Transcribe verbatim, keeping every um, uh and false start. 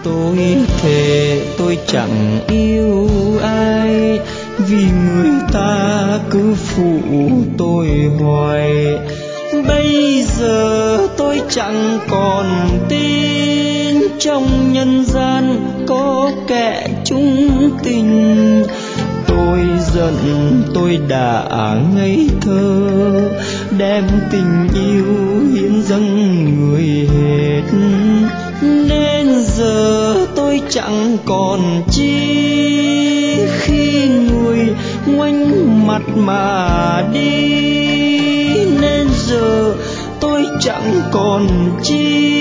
Tôi thề tôi chẳng yêu ai, vì người ta cứ phụ tôi hoài. Bây giờ tôi chẳng còn tin trong nhân gian có kẻ chung tình. Tôi giận tôi đã ngây thơ, đem tình yêu hiến dâng người hết. Nên giờ tôi chẳng còn chi, khi người ngoảnh mặt mà đi. Nên giờ tôi chẳng còn chi,